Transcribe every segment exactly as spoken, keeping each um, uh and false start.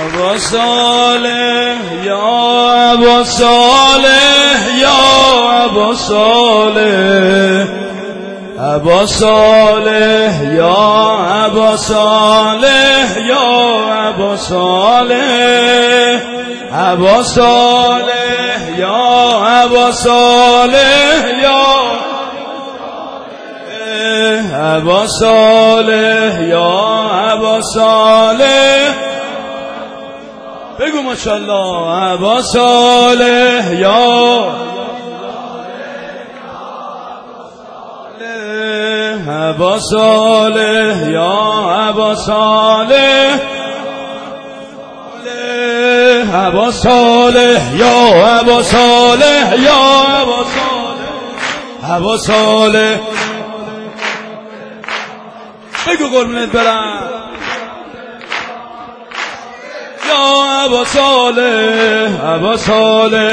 ابا صالح یا ابا صالح یا ابا صالح ابا صالح یا ابا صالح یا ابا صالح ابا صالح یا ابا صالح یا ابا صالح یا ابا صالح بگو ماشاءالله ابا صالح یا ابا صالح یا ابا صالح ابا صالح یا ابا صالح یا ابا صالح ابا صالح بگو قربونت برم یا ابا صالح ابا صالح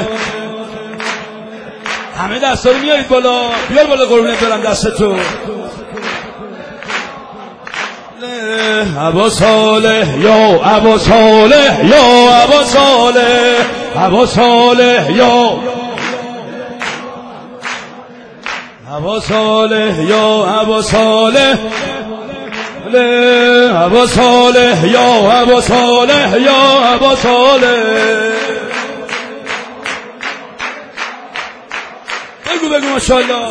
همه دستا رو میارید بالا بیار بالا قربونت برم دستتو ابا صالح یا ابا صالح یا ابا صالح ابا صالح یا ابا صالح یا ابا صالح ابا صالح یا ابا صالح یا ابا صالح بگو بگو ماشاءالله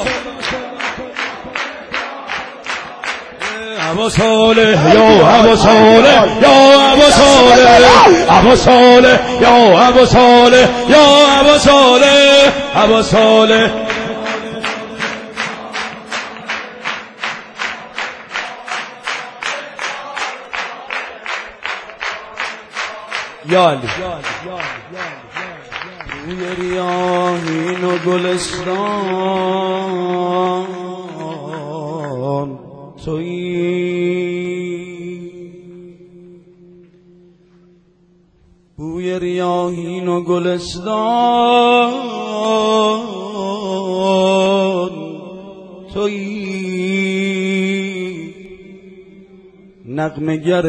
ابا صالح یا ابا صالح یا ابا صالح ابا صالح یا ابا صالح یا ابا صالح ابا صالح یا علی روی ریاحین و گلستان تویی بوی ریاحین و گلستان تویی نغمه گر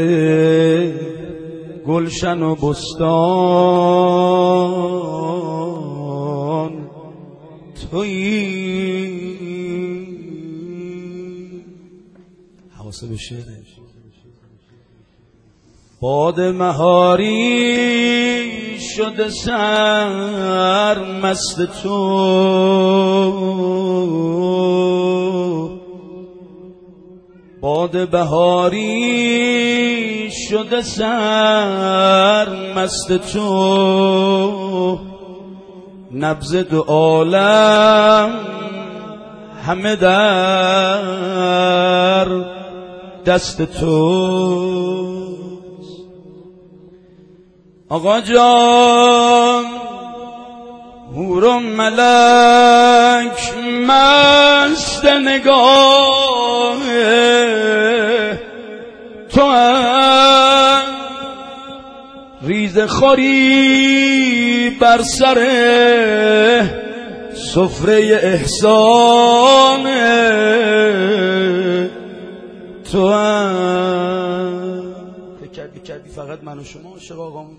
گلشن و بستان تویی حواسه به شعرش باد مهاری شده سر مست تو باد بهاری شده سر مست تو نبض دو عالم همه در دست تو آقا جان حور و ملک مست نگاه تو هم ریز خوری بر سر سفره احسان تو هم فکر کردی کردی فقط من و شما عاشق آقامونی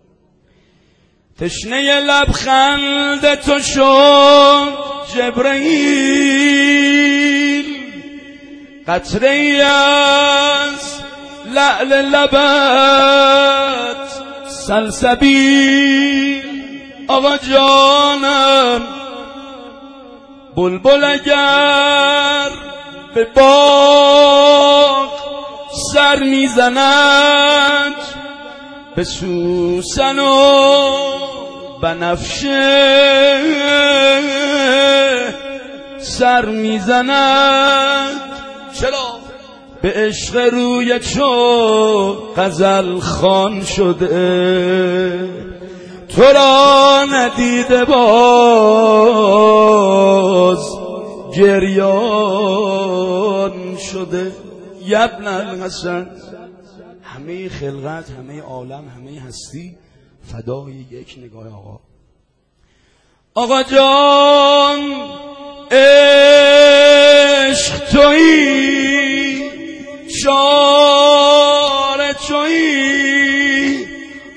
تشنه لبخند تو شد جبرئیل قطره ای از لعل لبت سلسبیل آقا جانم بلبل اگر به باغ سر میزند به سوسن و بنفشه سر میزند چرا به عشق روی چو غزل خوان شده تو را ندیده باز گریان شده یبن الحسن همه خلقت همه عالم همه هستی فدای یک نگاه آقا آقا جان عشق تویی شار تویی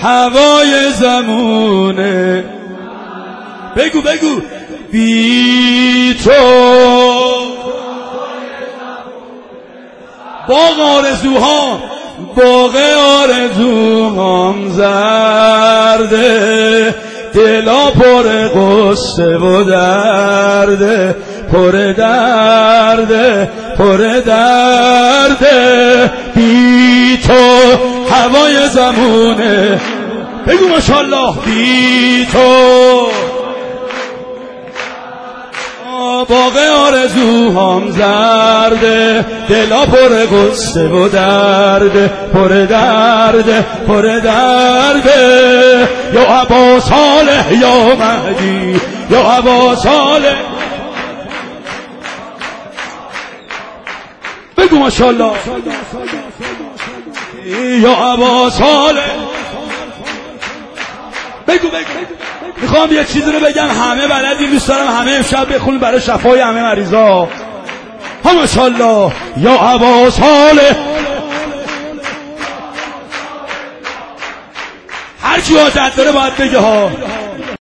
هوای زمونه. بگو بگو بی تو باغ آرزوها، باغ آرزوهام زرده، دلا پر قصه و درده، پر درده پر درده. بی تو هوای زمونه. بگو ماشاءالله بی تو باغ آرزوهام زرده، دلا پر قصه و درده، پر درده پر درده. یا ابا صالح یا مهدی، یا ابا صالح. بگو ماشاءالله یا ابا صالح. بگو بگو. میخوام یه چیزی رو بگم همه بلدی، دوست دارم همه امشب بخونیم برای شفای همه مریضا. ها ماشاءالله یا ابا صالح. هر کی حاجت داره باید بگه ها.